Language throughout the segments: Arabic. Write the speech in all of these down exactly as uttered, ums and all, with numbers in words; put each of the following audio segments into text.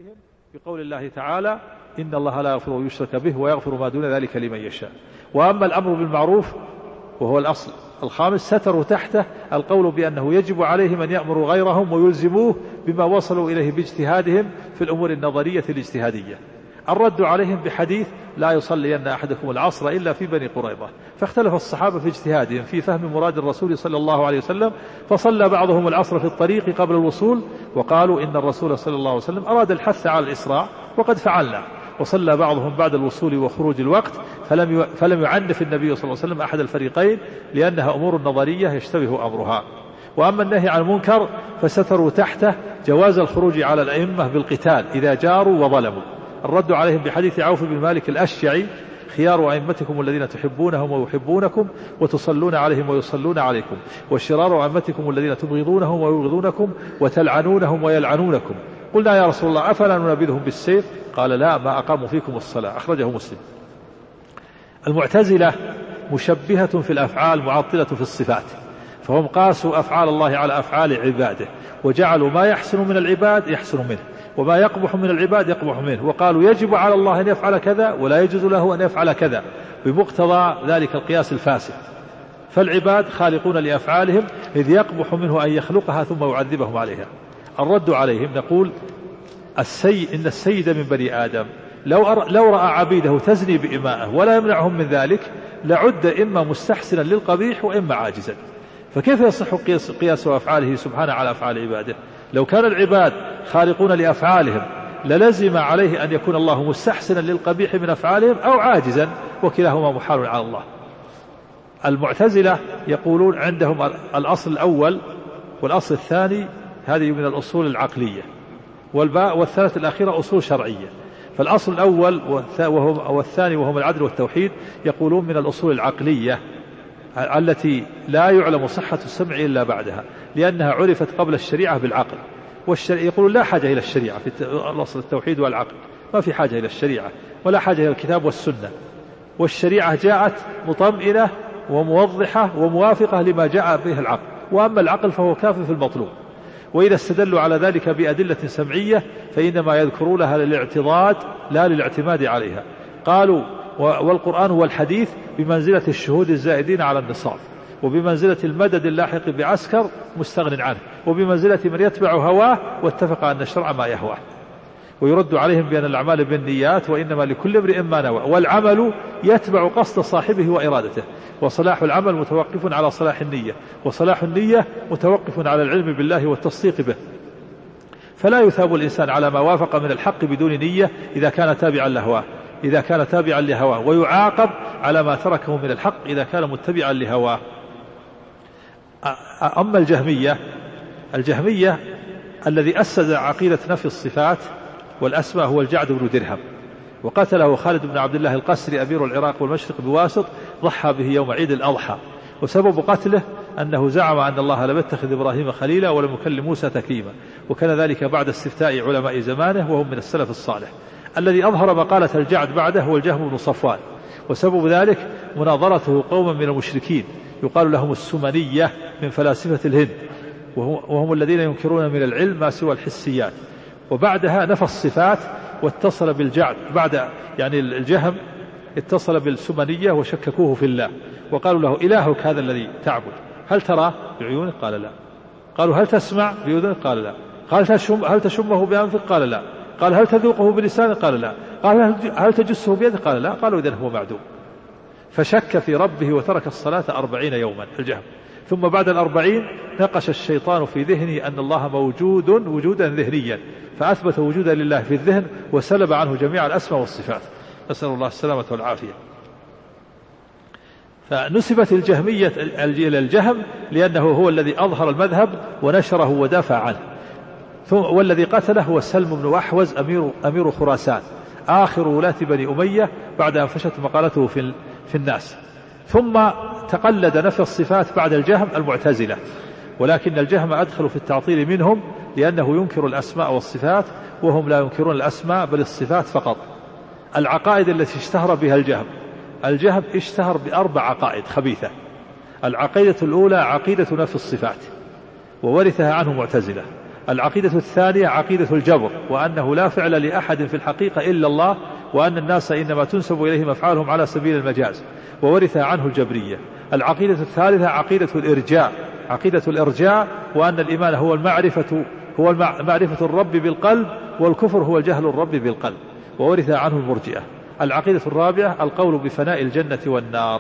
بقول الله تعالى إن الله لا يغفر ويشرك به ويغفر ما دون ذلك لمن يشاء. وأما الأمر بالمعروف وهو الأصل الخامس ستروا تحته القول بأنه يجب عليهم أن يأمروا غيرهم ويلزموه بما وصلوا إليه باجتهادهم في الأمور النظرية الاجتهادية. الرد عليهم بحديث لا يصلين أحدكم العصر إلا في بني قريظة، فاختلف الصحابة في اجتهادهم في فهم مراد الرسول صلى الله عليه وسلم، فصلى بعضهم العصر في الطريق قبل الوصول وقالوا إن الرسول صلى الله عليه وسلم أراد الحث على الإسراع وقد فعلنا، وصلى بعضهم بعد الوصول وخروج الوقت، فلم فلم يعنف النبي صلى الله عليه وسلم أحد الفريقين لأنها أمور نظرية يشتبه أمرها. وأما النهي عن المنكر فستروا تحته جواز الخروج على الأئمة بالقتال إذا جاروا وظلموا. الرد عليهم بحديث عوف بن مالك الأشجعي خيار أئمتكم الذين تحبونهم ويحبونكم وتصلون عليهم ويصلون عليكم، وشرار أئمتكم الذين تبغضونهم ويبغضونكم وتلعنونهم ويلعنونكم. قلنا يا رسول الله أفلا ننبذهم بالسيف؟ قال لا ما أقاموا فيكم الصلاة، أخرجه مسلم. المعتزلة مشبهة في الأفعال معطلة في الصفات، فهم قاسوا أفعال الله على أفعال عباده وجعلوا ما يحسن من العباد يحسن منه وما يقبح من العباد يقبح منه، وقالوا يجب على الله أن يفعل كذا ولا يجوز له أن يفعل كذا بمقتضى ذلك القياس الفاسد. فالعباد خالقون لأفعالهم إذ يقبح منه أن يخلقها ثم يعذبهم عليها. الرد عليهم نقول السي إن السيد من بني آدم لو, أر... لو رأى عبيده تزني بإمائه ولا يمنعهم من ذلك لعد إما مستحسنا للقبيح وإما عاجزا، فكيف يصح قياس, قياس أفعاله سبحانه على أفعال عباده؟ لو كان العباد خالقون لأفعالهم للزم عليه أن يكون الله مستحسنا للقبيح من أفعالهم أو عاجزا، وكلاهما محال على الله. المعتزلة يقولون عندهم الأصل الأول والأصل الثاني هذه من الأصول العقلية، والباء والثالث الأخيرة أصول شرعية. فالأصل الأول والثاني وهم العدل والتوحيد يقولون من الأصول العقلية التي لا يعلم صحة السمع إلا بعدها لأنها عرفت قبل الشريعة بالعقل، والشريعة يقولون لا حاجة إلى الشريعة في الأصل التوحيد والعقل، ما في حاجة إلى الشريعة ولا حاجة إلى الكتاب والسنة، والشريعة جاءت مطمئنة وموضحة وموافقة لما جاء به العقل، وأما العقل فهو كاف في المطلوب. وإذا استدلوا على ذلك بأدلة سمعية فإنما يذكرونها للاعتضاد لا للاعتماد عليها. قالوا والقرآن والحديث بمنزلة الشهود الزائدين على النصاب، وبمنزلة المدد اللاحق بعسكر مستغن عنه، وبمنزلة من يتبع هواه واتفق أن الشرع ما يهواه. ويرد عليهم بأن الأعمال بالنيات وإنما لكل امرئ ما نوى، والعمل يتبع قصد صاحبه وإرادته، وصلاح العمل متوقف على صلاح النية، وصلاح النية متوقف على العلم بالله والتصديق به. فلا يثاب الإنسان على ما وافق من الحق بدون نية إذا كان تابعا لهواه إذا كان تابعا لهواه ويعاقب على ما تركه من الحق إذا كان متبعا لهواه. أما الجهمية الجهمية الذي أسس عقيدة نفي الصفات والأسماء هو الجعد بن درهم، وقتله خالد بن عبد الله القسري أمير العراق والمشرق بواسط، ضحى به يوم عيد الأضحى، وسبب قتله أنه زعم أن الله لم يتخذ إبراهيم خليلا ولم يكلم موسى تكليما، وكان ذلك بعد استفتاء علماء زمانه وهم من السلف الصالح. الذي أظهر مقالة الجعد بعده هو الجهم بن صفوان، وسبب ذلك مناظرته قوما من المشركين يقال لهم السمنية من فلاسفة الهند، وهم الذين ينكرون من العلم ما سوى الحسيات. وبعدها نفى الصفات واتصل بالجعد، بعد يعني الجهم اتصل بالسمنية وشككوه في الله، وقالوا له إلهك هذا الذي تعبد هل تراه بعيونك؟ قال لا. قالوا هل تسمع بأذنك؟ قال لا. قال تشم هل تشمه بأنفك؟ قال لا. قال هل تذوقه بلسانك؟ قال لا. قال هل تجسه بيدك؟ قال لا. قالوا إذن هو معدوم. فشك في ربه وترك الصلاة أربعين يوما الجهم. ثم بعد الأربعين نقش الشيطان في ذهنه أن الله موجود وجودا ذهنيا، فأثبت وجودا لله في الذهن وسلب عنه جميع الأسماء والصفات، نسأل الله السلامة والعافية. فنسبت الجهمية إلى الجهم لأنه هو الذي أظهر المذهب ونشره ودافع عنه، والذي قتله هو سلم بن أحوز أمير, أمير خراسان آخر ولاة بني أمية بعد أن فشت مقالته في, في الناس. ثم تقلد نفي الصفات بعد الجهم المعتزلة، ولكن الجهم أدخل في التعطيل منهم لأنه ينكر الأسماء والصفات وهم لا ينكرون الأسماء بل الصفات فقط. العقائد التي اشتهر بها الجهم الجهم اشتهر بأربع عقائد خبيثة. العقيدة الأولى عقيدة نفي الصفات وورثها عنه معتزلة. العقيدة الثانية عقيدة الجبر، وأنه لا فعل لأحد في الحقيقة إلا الله، وأن الناس إنما تنسب إليهم أفعالهم على سبيل المجاز، وورث عنه الجبرية. العقيدة الثالثة عقيدة الإرجاء، عقيدة الإرجاء، وأن الإيمان هو المعرفة هو معرفة الرب بالقلب، والكفر هو الجهل الرب بالقلب، وورث عنه المرجئة. العقيدة الرابعة القول بفناء الجنة والنار.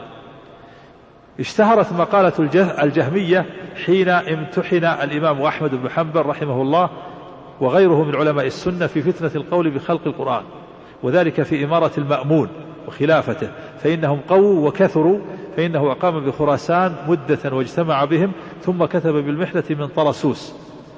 اشتهرت مقالة الجهمية حين امتحن الإمام أحمد بن حنبل رحمه الله وغيره من علماء السنة في فتنة القول بخلق القرآن، وذلك في إمارة المأمون وخلافته، فإنهم قووا وكثروا، فإنه أقام بخراسان مدة واجتمع بهم، ثم كتب بالمحنة من طرسوس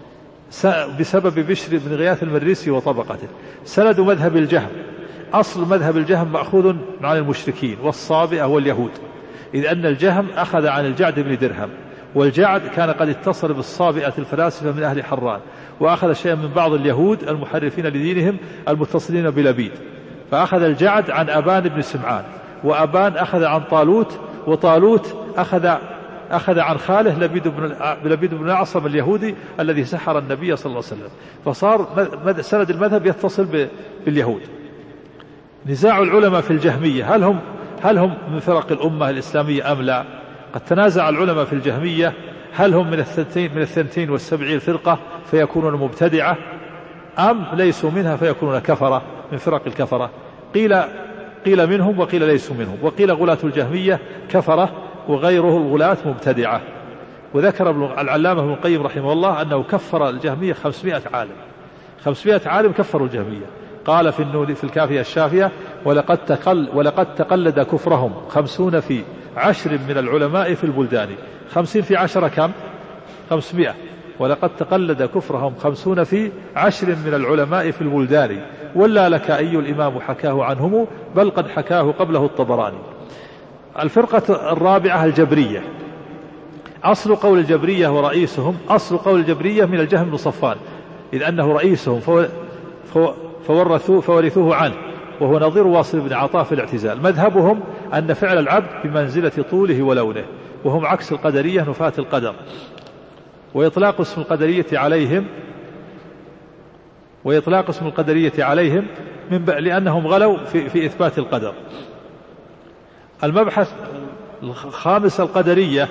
بسبب بشر بن غياث المريسي وطبقته. سند مذهب الجهم، أصل مذهب الجهم مأخوذ عن المشركين والصابئة واليهود، إذ أن الجهم أخذ عن الجعد بن درهم، والجعد كان قد اتصل بالصابئة الفلاسفة من أهل حران، وأخذ شيئا من بعض اليهود المحرفين لدينهم المتصلين بلبيد، فأخذ الجعد عن أبان بن سمعان، وأبان أخذ عن طالوت، وطالوت أخذ أخذ عن خاله لبيد بن لبيد بن أعصم اليهودي الذي سحر النبي صلى الله عليه وسلم، فصار سند المذهب يتصل باليهود. نزاع العلماء في الجهمية، هل هم هل هم من فرق الأمة الإسلامية أم لا؟ قد تنازع العلماء في الجهمية، هل هم من الثنتين من الثنتين والسبعين فرقة فيكونون مبتدعة، أم ليسوا منها فيكونون كفرة من فرق الكفرة؟ قيل قيل منهم وقيل ليسوا منهم، وقيل غلاة الجهمية كفرة وغيره الغلاة مبتدعة. وذكر العلامة ابن القيم رحمه الله أنه كفر الجهمية خمسمائة عالم، خمسمائة عالم كفروا الجهمية. قال في النون في الكافية الشافية: ولقد تقل ولقد تقلد كفرهم خمسون في عشر من العلماء في البلدان. خمسين في عشرة كم؟ خمسمائة. ولقد تقلد كفرهم خمسون في عشر من العلماء في البلدان، ولا لك أي الإمام حكاه عنهم، بل قد حكاه قبله الطبراني. الفرقة الرابعة الجبرية. أصل قول الجبرية ورئيسهم أصل قول الجبرية من الجهم بن صفوان، إذ أنه رئيسهم فورثوه فورثوه عنه، وهو نظير واصل بن عطاء في الاعتزال. مذهبهم أن فعل العبد بمنزلة طوله ولونه، وهم عكس القدرية نفاة القدر. وإطلاق اسم القدرية عليهم وإطلاق اسم القدرية عليهم من لأنهم غلوا في, في إثبات القدر. المبحث الخامس القدرية.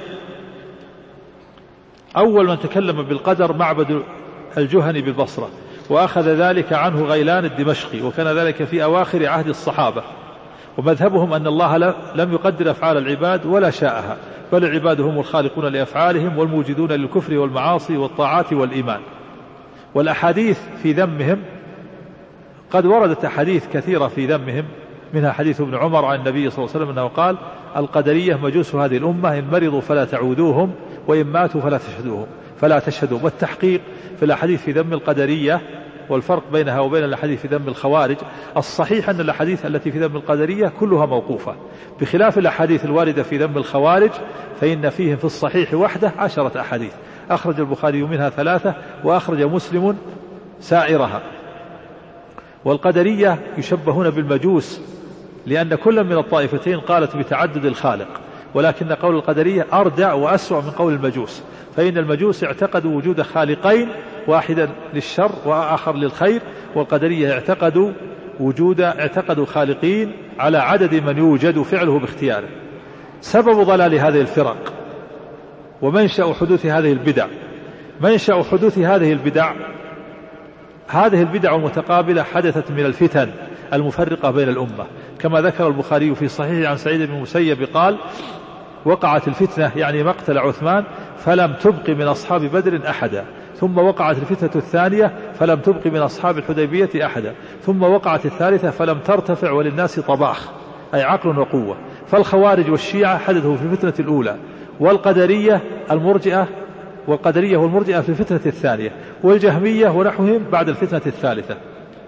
أول من تكلم بالقدر معبد الجهني بالبصرة، وأخذ ذلك عنه غيلان الدمشقي، وكان ذلك في أواخر عهد الصحابة. ومذهبهم أن الله لم يقدر أفعال العباد ولا شاءها، بل العباد هم الخالقون لأفعالهم والموجدون للكفر والمعاصي والطاعات والإيمان. والأحاديث في ذمهم قد وردت أحاديث كثيرة في ذمهم، منها حديث ابن عمر عن النبي صلى الله عليه وسلم أنه قال: القدرية مجوس هذه الأمة، إن مرضوا فلا تعودوهم، وإن ماتوا فلا تشهدوهم فلا تشهدوا. والتحقيق في الأحاديث في ذم القدرية والفرق بينها وبين الأحاديث في ذم الخوارج: الصحيح أن الأحاديث التي في ذم القدرية كلها موقوفة، بخلاف الأحاديث الواردة في ذم الخوارج، فإن فيهم في الصحيح وحده عشرة أحاديث، أخرج البخاري منها ثلاثة، وأخرج مسلم سائرها. والقدرية يشبهون بالمجوس، لأن كل من الطائفتين قالت بتعدد الخالق، ولكن قول القدرية أردع وأسوأ من قول المجوس، فإن المجوس اعتقدوا وجود خالقين، واحدا للشر وآخر للخير، والقدرية اعتقدوا وجود اعتقدوا خالقين على عدد من يوجد فعله باختياره. سبب ضلال هذه الفرق ومنشأ حدوث هذه البدع. منشأ حدوث هذه البدع هذه البدع المتقابلة حدثت من الفتن المفرقة بين الأمة، كما ذكر البخاري في صحيح عن سعيد بن المسيب قال: وقعت الفتنة يعني مقتل عثمان فلم تبق من أصحاب بدر أحدا، ثم وقعت الفتنة الثانية فلم تبق من أصحاب الحديبية أحدا، ثم وقعت الثالثة فلم ترتفع وللناس طباخ، أي عقل وقوة. فالخوارج والشيعة حدثوا في الفتنة الأولى، والقدرية المرجئة والقدرية والمرجئة في الفتنة الثانية، والجهمية ونحوهم بعد الفتنة الثالثة.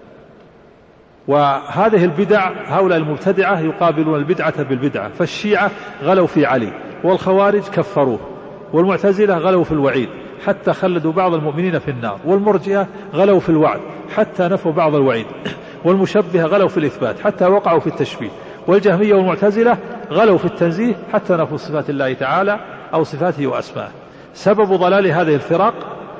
وهذه البدع هؤلاء المبتدعة يقابلون البدعة بالبدعة، فالشيعة غلوا في علي، والخوارج كفروه، والمعتزلة غلوا في الوعيد حتى خلدوا بعض المؤمنين في النار، والمرجئة غلوا في الوعد حتى نفوا بعض الوعيد، والمشبهة غلوا في الإثبات حتى وقعوا في التشبيه، والجهمية والمعتزلة غلوا في التنزيه حتى نفوا صفات الله تعالى أو صفاته وأسماءه. سبب ضلال هذه الفرق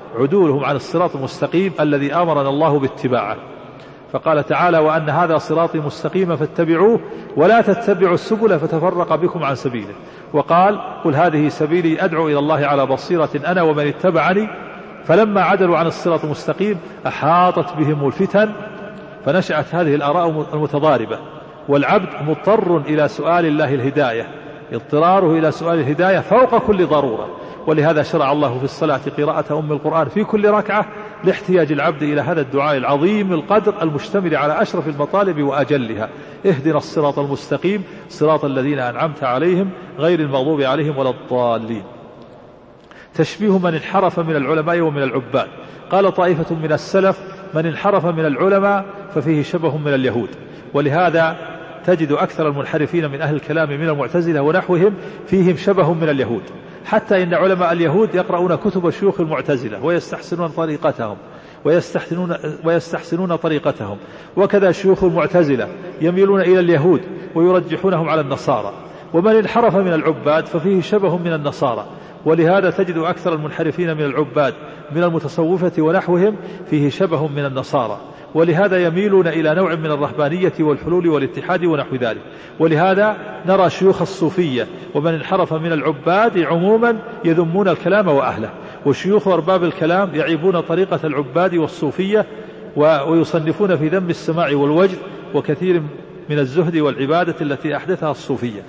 عدولهم عن الصراط المستقيم الذي أمرنا الله باتباعه. فقال تعالى: وأن هذا صراطي مستقيما فاتبعوه ولا تتبعوا السبل فتفرق بكم عن سبيله. وقال: قل هذه سبيلي أدعو إلى الله على بصيرة أنا ومن اتبعني. فلما عدلوا عن الصراط المستقيم أحاطت بهم الفتن فنشأت هذه الآراء المتضاربة، والعبد مضطر إلى سؤال الله الهداية، اضطراره إلى سؤال الهداية فوق كل ضرورة. ولهذا شرع الله في الصلاة قراءة أم القرآن في كل ركعة لاحتياج العبد إلى هذا الدعاء العظيم القدر المشتمل على أشرف المطالب وأجلها: اهدنا الصراط المستقيم صراط الذين أنعمت عليهم غير المغضوب عليهم ولا الضالين. تشبيه من انحرف من العلماء ومن العباد. قال طائفة من السلف: من انحرف من العلماء ففيه شبه من اليهود. ولهذا تجد أكثر المنحرفين من أهل الكلام من المعتزلة ونحوهم فيهم شبه من اليهود، حتى إن علماء اليهود يقرؤون كتب شيوخ المعتزلة ويستحسنون طريقتهم ويستحسنون, ويستحسنون طريقتهم، وكذا شيوخ المعتزلة يميلون إلى اليهود ويرجحونهم على النصارى. ومن انحرف من العباد ففيه شبه من النصارى. ولهذا تجد أكثر المنحرفين من العباد من المتصوفة ونحوهم فيه شبه من النصارى. ولهذا يميلون إلى نوع من الرهبانية والحلول والاتحاد ونحو ذلك. ولهذا نرى شيوخ الصوفية ومن انحرف من العباد عموما يذمون الكلام وأهله، وشيوخ أرباب الكلام يعيبون طريقة العباد والصوفية ويصنفون في ذم السماع والوجد وكثير من الزهد والعبادة التي أحدثها الصوفية.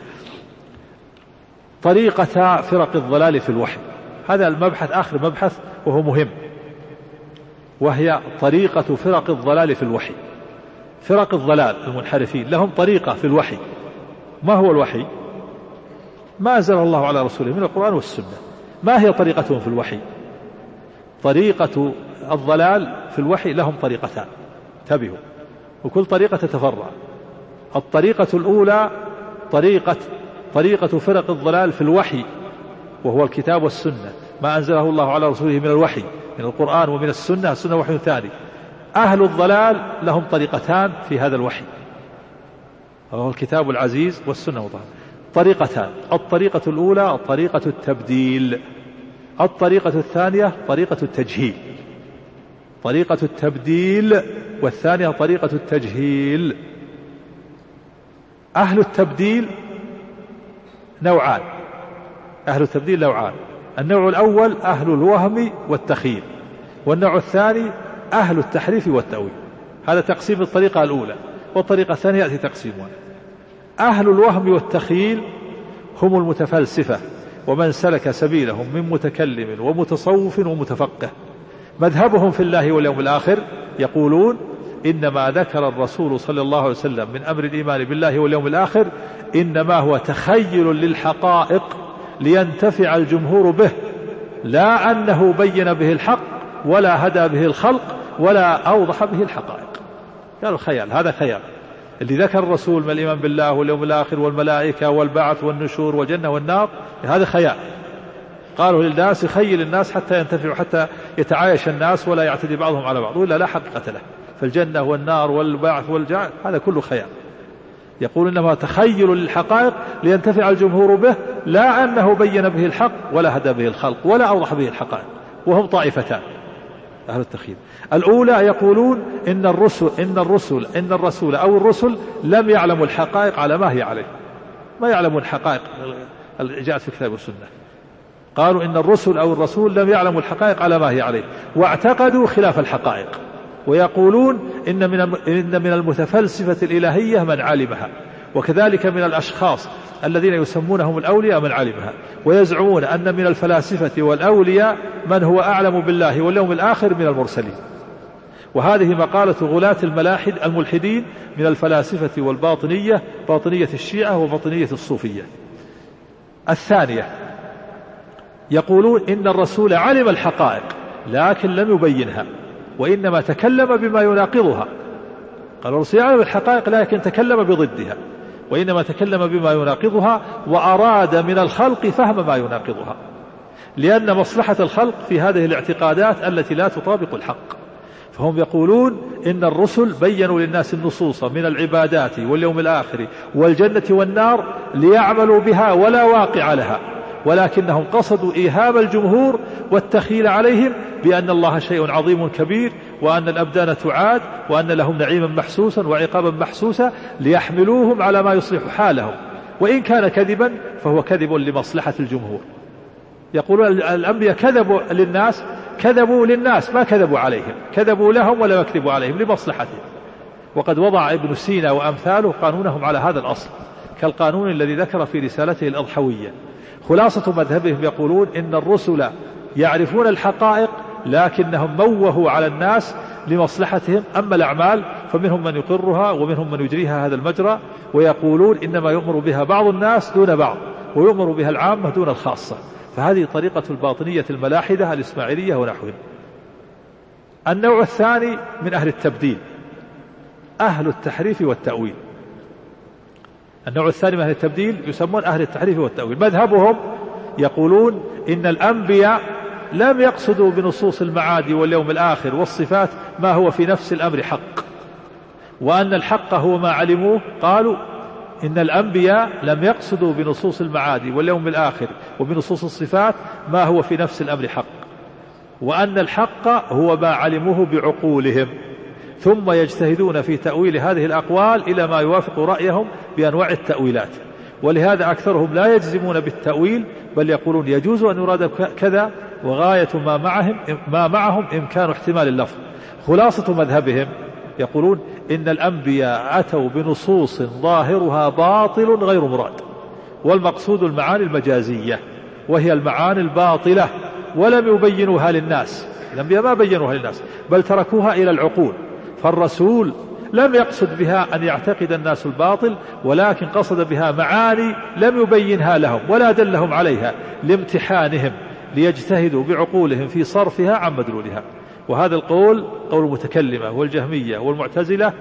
طريقة فرق الضلال في الوحي، هذا المبحث آخر مبحث وهو مهم، وهي طريقة فرق الضلال في الوحي. فرق الضلال المنحرفين لهم طريقة في الوحي. ما هو الوحي؟ ما أنزل الله على رسوله من القرآن والسنة. ما هي طريقتهم في الوحي؟ طريقة الضلال في الوحي لهم طريقتان، انتبهوا، وكل طريقة تتفرع. الطريقة الأولى طريقة طريقة فرق الضلال في الوحي، وهو الكتاب والسنة، ما أنزله الله على رسوله من الوحي من القرآن ومن السنة. السنة وحي ثاني. أهل الضلال لهم طريقتان في هذا الوحي، وهو الكتاب العزيز والسنة وطهر. طريقتان: الطريقة الأولى طريقة التبديل، الطريقة الثانية طريقة التجهيل. طريقة التبديل والثانية طريقة التجهيل. أهل التبديل نوعان، أهل التبديل نوعان: النوع الأول أهل الوهم والتخيل، والنوع الثاني أهل التحريف والتأويل. هذا تقسيم الطريقة الأولى، والطريقة الثانية يأتي تقسيمها. أهل الوهم والتخيل هم المتفلسفة ومن سلك سبيلهم من متكلم ومتصوف ومتفقه. مذهبهم في الله واليوم الآخر يقولون: إنما ذكر الرسول صلى الله عليه وسلم من أمر الإيمان بالله واليوم الآخر إنما هو تخيل للحقائق لينتفع الجمهور به، لا أنه بين به الحق ولا هدى به الخلق ولا أوضح به الحقائق. قالوا خيال، هذا خيال. اللي ذكر الرسول من الإيمان بالله واليوم الآخر والملائكة والبعث والنشور والجنة والنار، هذا خيال. قالوا للناس يخيل الناس حتى ينتفعوا، حتى يتعايش الناس ولا يعتدي بعضهم على بعض، ولا لا حقيقة له. فالجنة والنار والبعث والجعل هذا كله خيال. يقول إنما تخيل للحقائق لينتفع الجمهور به، لا أنه بين به الحق ولا هدى به الخلق ولا أوضح به الحقائق. وهم طائفتان أهل التخيل. الأولى يقولون إن الرسل إن الرسل إن الرسول أو الرسل لم يعلموا الحقائق على ما هي عليه، ما يعلمون الحقائق اللي جاءت في الكتاب والسنة. قالوا إن الرسل أو الرسول لم يعلموا الحقائق على ما هي عليه، واعتقدوا خلاف الحقائق. ويقولون إن من إن من المتفلسفة الإلهية من علمها، وكذلك من الأشخاص الذين يسمونهم الأولياء من علمها. ويزعمون أن من الفلاسفة والأولياء من هو أعلم بالله واليوم الآخر من المرسلين. وهذه مقالة غلاة الملاحد الملحدين من الفلاسفة والباطنية، باطنية الشيعة وباطنية الصوفية. الثانية يقولون إن الرسول علم الحقائق لكن لم يبينها، وإنما تكلم بما يناقضها. قال الرسول يعلم الحقائق لكن تكلم بضدها، وإنما تكلم بما يناقضها، وأراد من الخلق فهم ما يناقضها، لأن مصلحة الخلق في هذه الاعتقادات التي لا تطابق الحق. فهم يقولون إن الرسل بيّنوا للناس النصوص من العبادات واليوم الآخر والجنة والنار ليعملوا بها ولا واقع لها، ولكنهم قصدوا إيهام الجمهور والتخيل عليهم بأن الله شيء عظيم كبير، وأن الأبدان تعاد، وأن لهم نعيما محسوسا وعقابا محسوسا، ليحملوهم على ما يصلح حالهم، وإن كان كذبا فهو كذب لمصلحة الجمهور. يقولون الأنبياء كذبوا للناس، كذبوا للناس ما كذبوا عليهم، كذبوا لهم ولا يكذبوا عليهم لمصلحتهم. وقد وضع ابن سينا وأمثاله قانونهم على هذا الأصل، كالقانون الذي ذكر في رسالته الأضحوية. خلاصة مذهبهم يقولون إن الرسل يعرفون الحقائق لكنهم موهوا على الناس لمصلحتهم، أما الأعمال فمنهم من يقرها ومنهم من يجريها هذا المجرى، ويقولون إنما يؤمر بها بعض الناس دون بعض، ويؤمر بها العامة دون الخاصة. فهذه طريقة الباطنية الملاحدة الإسماعيلية ونحوهم. النوع الثاني من أهل التبديل، أهل التحريف والتأويل. النوع الثاني من أهل التبديل يسمون أهل التحريف والتأويل. مذهبهم يقولون إن الأنبياء لم يقصدوا بنصوص المعاد واليوم الآخر والصفات ما هو في نفس الأمر حق، وأن الحق هو ما علموه. قالوا إن الأنبياء لم يقصدوا بنصوص المعاد واليوم الآخر وبنصوص الصفات ما هو في نفس الأمر حق، وأن الحق هو ما علموه بعقولهم، ثم يجتهدون في تأويل هذه الأقوال إلى ما يوافق رأيهم بأنواع التأويلات. ولهذا أكثرهم لا يجزمون بالتأويل، بل يقولون يجوز أن يراد كذا، وغاية ما معهم, ما معهم إمكان احتمال اللفظ. خلاصة مذهبهم يقولون إن الأنبياء أتوا بنصوص ظاهرها باطل غير مراد، والمقصود المعاني المجازية وهي المعاني الباطلة، ولم يبينوها للناس. الأنبياء ما بينوها للناس بل تركوها إلى العقول. فالرسول لم يقصد بها أن يعتقد الناس الباطل، ولكن قصد بها معاني لم يبينها لهم ولا دلهم عليها لامتحانهم، ليجتهدوا بعقولهم في صرفها عن مدلولها. وهذا القول قول المتكلمة والجهمية والمعتزلة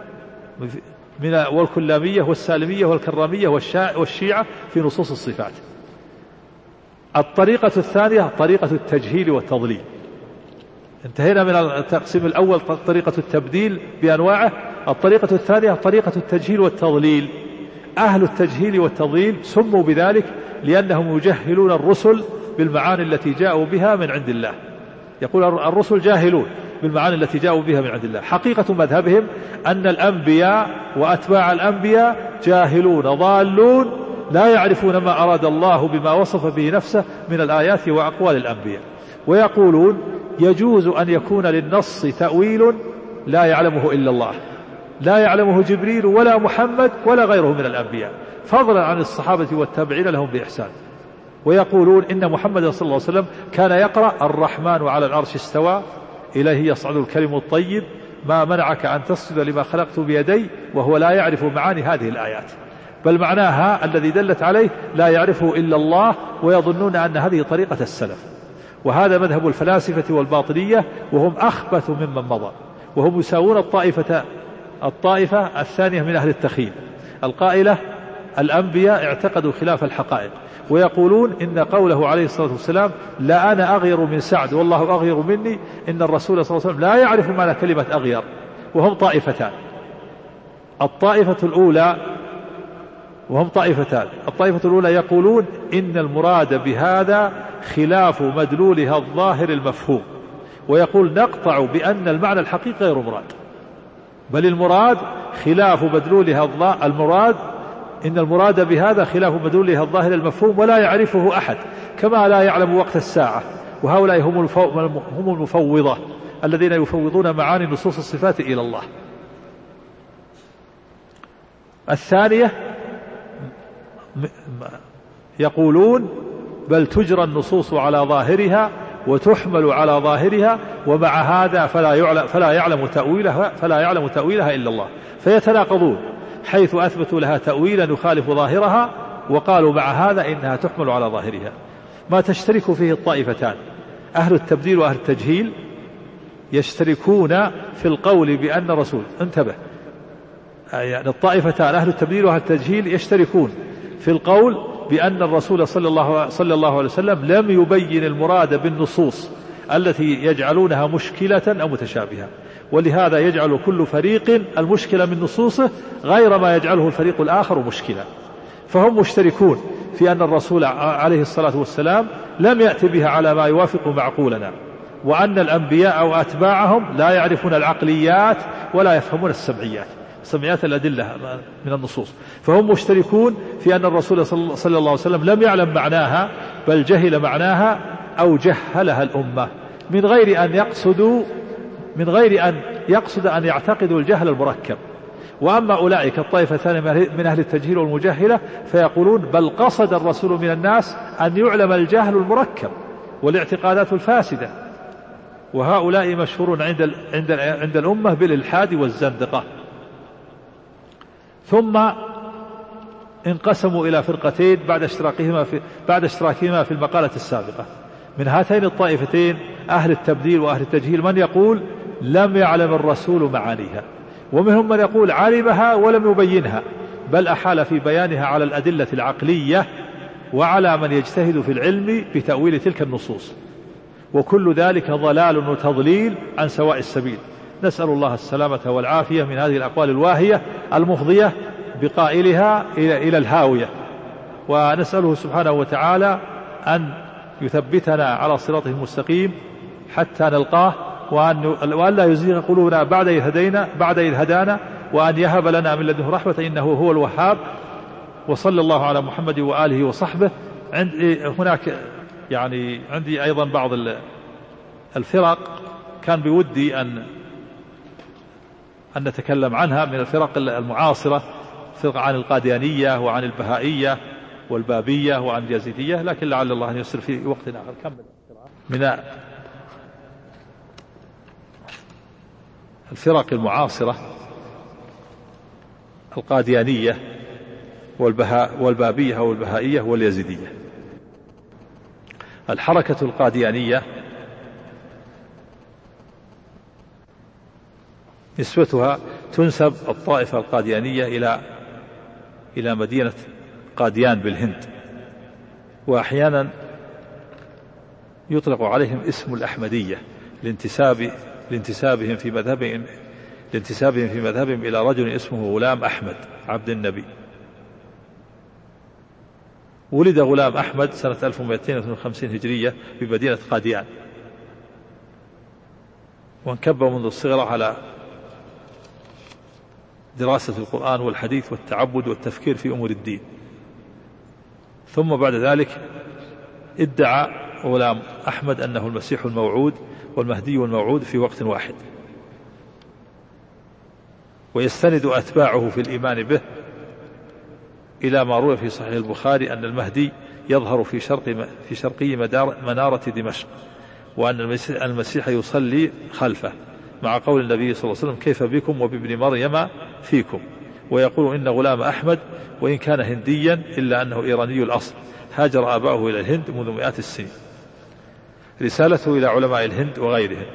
والكلامية والسالمية والكرامية والشيعة في نصوص الصفات. الطريقة الثانية طريقة التجهيل والتضليل. انتهينا من التقسيم الأول طريقة التبديل بأنواعه. الطريقة الثانية طريقة التجهيل والتضليل. أهل التجهيل والتضليل سموا بذلك لأنهم يجهلون الرسل بالمعاني التي جاءوا بها من عند الله. يقول الرسل جاهلون بالمعاني التي جاءوا بها من عند الله. حقيقة مذهبهم أن الأنبياء وأتباع الأنبياء جاهلون ضالون لا يعرفون ما أراد الله بما وصف به نفسه من الآيات وأقوال الأنبياء. ويقولون يجوز أن يكون للنص تأويل لا يعلمه إلا الله، لا يعلمه جبريل ولا محمد ولا غيره من الأنبياء، فضلا عن الصحابة والتابعين لهم بإحسان. ويقولون إن محمد صلى الله عليه وسلم كان يقرأ الرحمن على العرش استوى، إليه يصعد الكلم الطيب، ما منعك أن تسجد لما خلقت بيدي، وهو لا يعرف معاني هذه الآيات، بل معناها الذي دلت عليه لا يعرفه إلا الله، ويظنون أن هذه طريقة السلف. وهذا مذهب الفلاسفة والباطنية، وهم أخبث ممن مضى، وهم يساوون الطائفة الطائفة الثانية من أهل التخيل القائلة الأنبياء اعتقدوا خلاف الحقائق. ويقولون إن قوله عليه الصلاة والسلام لا أنا أغير من سعد والله أغير مني، إن الرسول صلى الله عليه وسلم لا يعرف معنى كلمة أغير. وهم طائفتان، الطائفة الأولى وهم طائفتان الطائفة الأولى يقولون إن المراد بهذا خلاف مدلولها الظاهر المفهوم، ويقول نقطع بأن المعنى الحقيقي غير مراد، بل المراد خلاف مدلولها المراد إن المراد بهذا خلاف مدلولها الظاهر المفهوم ولا يعرفه أحد، كما لا يعلم وقت الساعة. وهؤلاء هم هم المفوضة الذين يفوضون معاني نصوص الصفات إلى الله. الثانية يقولون بل تجرى النصوص على ظاهرها وتحمل على ظاهرها، ومع هذا فلا يعلم فلا يعلم تأويلها فلا يعلم تأويلها إلا الله، فيتناقضون حيث أثبتوا لها تأويلا يخالف ظاهرها، وقالوا مع هذا إنها تحمل على ظاهرها. ما تشترك فيه الطائفتان أهل التبديل وأهل التجهيل يشتركون في القول بأن الرسول انتبه يعني الطائفتان أهل التبديل وأهل التجهيل يشتركون في القول بأن الرسول صلى الله, صلى الله عليه وسلم لم يبين المراد بالنصوص التي يجعلونها مشكلة أو متشابهة، ولهذا يجعل كل فريق المشكلة من نصوصه غير ما يجعله الفريق الآخر مشكلة. فهم مشتركون في أن الرسول عليه الصلاة والسلام لم يأتي بها على ما يوافق معقولنا، وأن الأنبياء أو أتباعهم لا يعرفون العقليات ولا يفهمون السمعيات سمعيات الأدلة من النصوص. فهم مشتركون في أن الرسول صلى الله عليه وسلم لم يعلم معناها، بل جهل معناها أو جهلها الأمة من غير أن يقصدوا من غير أن يقصد أن يعتقدوا الجهل المركب. وأما أولئك الطائفة الثانية من أهل التجهيل والمجاهلة فيقولون بل قصد الرسول من الناس أن يعلم الجهل المركب والاعتقادات الفاسدة، وهؤلاء مشهورون عند عند عند الأمة بالإلحاد والزندقة. ثم انقسموا إلى فرقتين بعد اشتراكهما في بعد اشتراكهما في المقالة السابقة. من هاتين الطائفتين أهل التبديل وأهل التجهيل من يقول لم يعلم الرسول معانيها، ومنهم من يقول علمها ولم يبينها، بل أحال في بيانها على الأدلة العقلية وعلى من يجتهد في العلم بتأويل تلك النصوص، وكل ذلك ضلال وتضليل عن سواء السبيل. نسأل الله السلامة والعافية من هذه الأقوال الواهية المفضية بقائلها إلى الهاوية، ونسأله سبحانه وتعالى أن يثبتنا على صراطه المستقيم حتى نلقاه، وأن لا يزيغ قلوبنا بعد إذ هدينا بعد إذ هدانا، وأن يهب لنا من لدنه رحمة إنه هو الوهاب. وصلى الله على محمد وآله وصحبه. هناك يعني عندي أيضا بعض الفرق كان بودي أن أن نتكلم عنها من الفرق المعاصرة، فرق عن القاديانية وعن البهائية والبابية وعن اليزيدية، لكن لعل الله أن يسر في وقتنا. من الفرق المعاصرة القاديانية والبهاء والبابية والبهائية واليزيدية. الحركة القاديانية نسبتها تنسب الطائفة القاديانية إلى إلى مدينة قاديان بالهند، وأحيانا يطلق عليهم اسم الأحمدية لانتساب لانتسابهم في مذهبهم لانتسابهم في مذهبهم إلى رجل اسمه غلام أحمد عبد النبي. ولد غلام أحمد سنة ألف ومئتين واثنين وخمسين هجرية بمدينة قاديان، وانكب منذ الصغر على دراسة القرآن والحديث والتعبد والتفكير في أمور الدين. ثم بعد ذلك ادعى غلام أحمد أنه المسيح الموعود والمهدي الموعود في وقت واحد، ويستند أتباعه في الإيمان به إلى ما روى في صحيح البخاري أن المهدي يظهر في شرق في شرقي منارة دمشق، وأن المسيح يصلي خلفه، مع قول النبي صلى الله عليه وسلم كيف بكم وبابن مريم فيكم. ويقول إن غلام أحمد وإن كان هنديا إلا أنه إيراني الأصل، هاجر آباؤه إلى الهند منذ مئات السنين. رسالته إلى علماء الهند وغيرهم.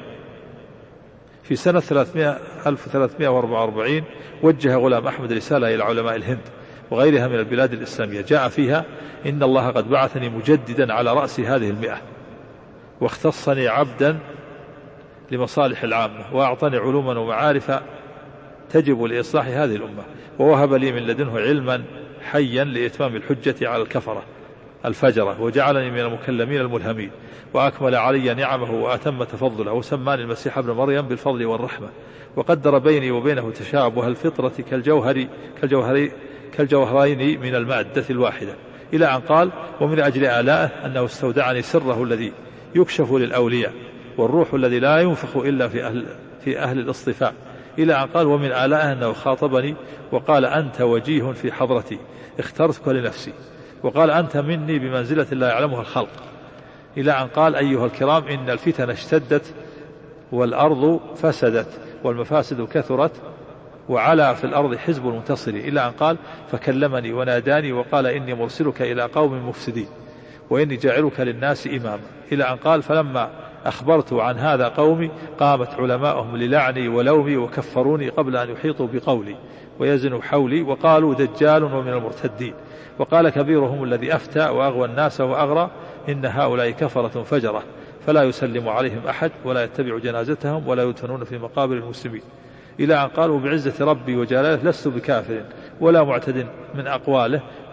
في سنة ألف وثلاثمائة وأربعة وأربعين وجه غلام أحمد رسالة إلى علماء الهند وغيرها من البلاد الإسلامية، جاء فيها إن الله قد بعثني مجددا على رأس هذه المئة، واختصني عبدا لمصالح العامة، وأعطاني علوما ومعارف تجب لإصلاح هذه الأمة، ووهب لي من لدنه علما حيا لإتمام الحجة على الكفرة الفجرة، وجعلني من المكلمين الملهمين، وأكمل علي نعمه وأتم تفضله، وسماني المسيح ابن مريم بالفضل والرحمة، وقدر بيني وبينه تشابه الفطرة كالجوهر كالجوهري كالجوهرين من المادة الواحدة، إلى أن قال ومن أجل آلائه أنه استودعني سره الذي يكشف للأولياء، والروح الذي لا ينفخ إلا في أهل, في أهل الاصطفاء، إلى أن قال ومن آلائه أنه خاطبني وقال أنت وجيه في حضرتي اخترتك لنفسي، وقال أنت مني بمنزلة لا يعلمها الخلق، إلى أن قال أيها الكرام إن الفتن اشتدت والأرض فسدت والمفاسد كثرت وعلى في الأرض حزب المنتصر، إلى أن قال فكلمني وناداني وقال إني مرسلك إلى قوم مفسدين وإني جاعلك للناس إماما، إلى أن قال فلما أخبرت عن هذا قومي قامت علماءهم للعني ولومي وكفروني قبل أن يحيطوا بقولي ويزنوا حولي وقالوا دجال ومن المرتدين، وقال كبيرهم الذي أفتى وأغوى الناس وأغرى إن هؤلاء كفرة فجرة فلا يسلم عليهم أحد ولا يتبع جنازتهم ولا يدفنون في مقابر المسلمين، إلى أن قالوا بعزة ربي وجلاله لست بكافر ولا معتد من أقواله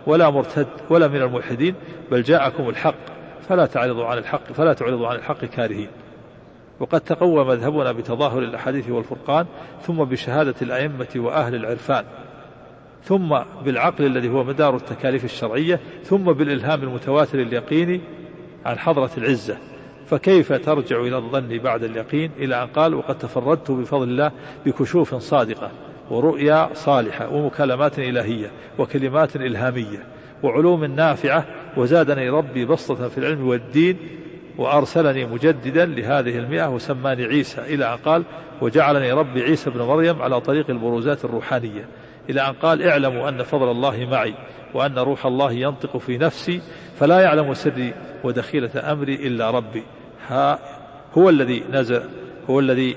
ولا مرتد ولا من الملحدين، بل جاءكم الحق فلا تعرضوا عن الحق فلا تعرضوا عن الحق كارهين. وقد تقوى مذهبنا بتظاهر الأحاديث والفرقان، ثم بشهادة الأئمة وأهل العرفان، ثم بالعقل الذي هو مدار التكاليف الشرعية، ثم بالإلهام المتواتر اليقيني عن حضرة العزة. فكيف ترجع إلى الظن بعد اليقين؟ إلى أن قال: وقد تفردت بفضل الله بكشوف صادقة ورؤيا صالحة ومكالمات إلهية وكلمات إلهامية وعلوم نافعة، وزادني ربي بسطة في العلم والدين، وأرسلني مجددا لهذه المئة وسماني عيسى، إلى أن قال: وجعلني ربي عيسى بن مريم على طريق البروزات الروحانية، إلى أن قال: اعلموا أن فضل الله معي وأن روح الله ينطق في نفسي، فلا يعلم سري ودخيلة أمري إلا ربي. ها هو الذي نزل هو الذي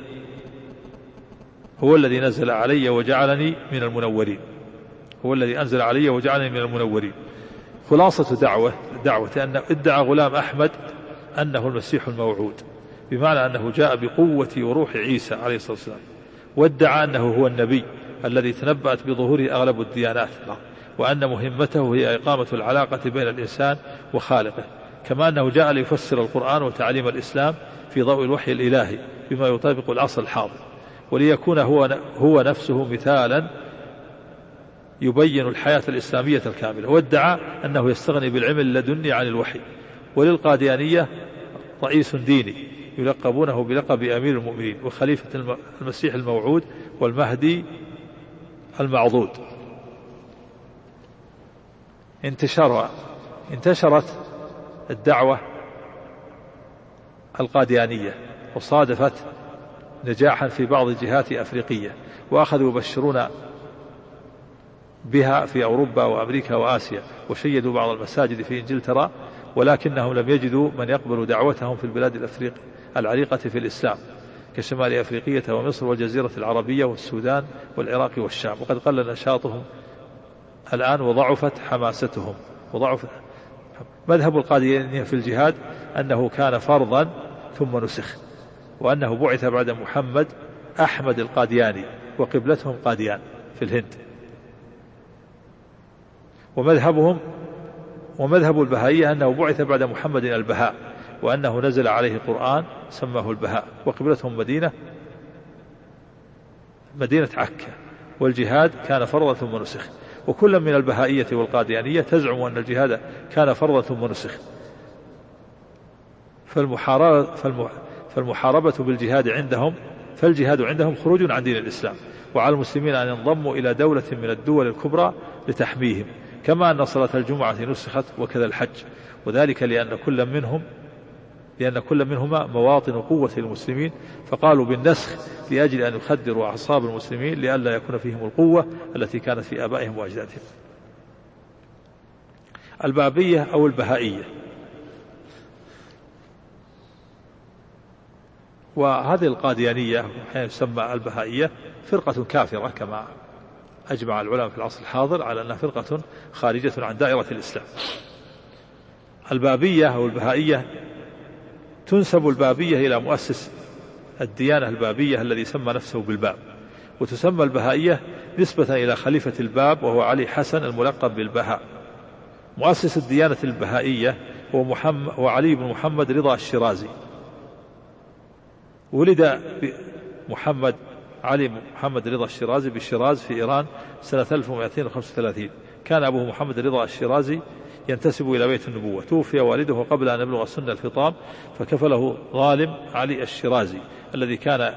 هو الذي نزل علي وجعلني من المنورين هو الذي أنزل علي وجعلني من المنورين. خلاصة دعوة دعوة أن ادعى غلام أحمد أنه المسيح الموعود، بمعنى أنه جاء بقوة وروح عيسى عليه الصلاة والسلام، وادعى أنه هو النبي الذي تنبأت بظهوره أغلب الديانات، وأن مهمته هي إقامة العلاقة بين الإنسان وخالقه، كما أنه جاء ليفسر القرآن وتعليم الإسلام في ضوء الوحي الإلهي بما يطابق العصر الحاضر، وليكون هو هو نفسه مثالا يبين الحياة الإسلامية الكاملة. وادعى أنه يستغني بالعلم اللدني عن الوحي. وللقاديانية رئيس ديني يلقبونه بلقب أمير المؤمنين وخليفة المسيح الموعود والمهدي المعضود. انتشر انتشرت الدعوة القاديانية وصادفت نجاحا في بعض الجهات أفريقية، وأخذوا يبشرون بها في أوروبا وأمريكا وآسيا، وشيدوا بعض المساجد في إنجلترا، ولكنهم لم يجدوا من يقبل دعوتهم في البلاد الأفريقية العريقة في الإسلام كشمال أفريقية ومصر والجزيرة العربية والسودان والعراق والشام. وقد قل نشاطهم الآن وضعفت حماستهم وضعفت. مذهب القاديانية في الجهاد أنه كان فرضا ثم نسخ، وأنه بعث بعد محمد أحمد القادياني، وقبلتهم قاديان في الهند. ومذهبهم ومذهب البهائية أنه بعث بعد محمد البهاء، وأنه نزل عليه قرآن سماه البهاء، وقبلتهم مدينة مدينة عكا، والجهاد كان فرضا ثم نسخ. وكل من البهائية والقاديانية تزعم أن الجهاد كان فرضا ثم نسخ. فالمحاربة, فالمحاربة بالجهاد عندهم فالجهاد عندهم خروج عن دين الإسلام، وعلى المسلمين أن ينضموا إلى دولة من الدول الكبرى لتحميهم، كما أن صلاة الجمعة نسخت وكذا الحج، وذلك لأن كل منهم لأن كل منهما مواطن قوة المسلمين، فقالوا بالنسخ لأجل أن يخدروا أعصاب المسلمين لئلا يكون فيهم القوة التي كانت في آبائهم وأجدادهم. البابية أو البهائية، وهذه القاديانية حين تسمى البهائية فرقة كافرة كما أجمع العلماء في العصر الحاضر على أنها فرقة خارجة عن دائرة الإسلام. البابية أو البهائية تنسب البابية إلى مؤسس الديانة البابية الذي سمى نفسه بالباب، وتسمى البهائية نسبة إلى خليفة الباب وهو علي حسن الملقب بالبهاء. مؤسس الديانة البهائية هو, محمد هو علي بن محمد رضا الشيرازي. ولد محمد علي محمد رضا الشيرازي بالشيراز في إيران سنة ألف ومئتين وخمسة وثلاثين. كان أبوه محمد رضا الشيرازي ينتسب إلى بيت النبوة. توفي والده قبل أن يبلغ سن الفطام، فكفله ظالم علي الشيرازي الذي كان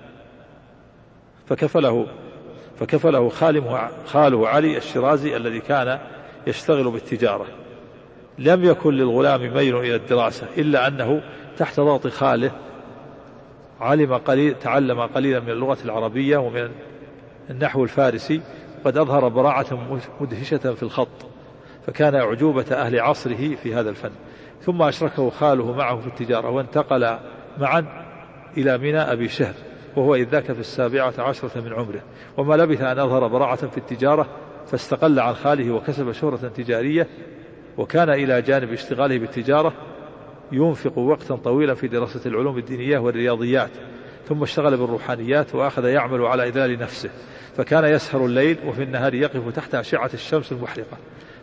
فكفله فكفله خاله خاله علي الشيرازي الذي كان يشتغل بالتجارة. لم يكن للغلام ميل إلى الدراسة، إلا أنه تحت ضغط خاله علم قليل تعلم قليلا من اللغة العربية ومن النحو الفارسي، وقد أظهر براعة مدهشة في الخط، فكان أعجوبة أهل عصره في هذا الفن. ثم أشركه خاله معه في التجارة، وانتقل معا إلى منى أبي شهر، وهو إذ ذاك في السابعة عشرة من عمره. وما لبث أن أظهر براعة في التجارة فاستقل عن خاله وكسب شهرة تجارية، وكان إلى جانب اشتغاله بالتجارة ينفق وقتا طويلا في دراسة العلوم الدينية والرياضيات، ثم اشتغل بالروحانيات وأخذ يعمل على إذلال نفسه، فكان يسهر الليل وفي النهار يقف تحت أشعة الشمس المحرقة،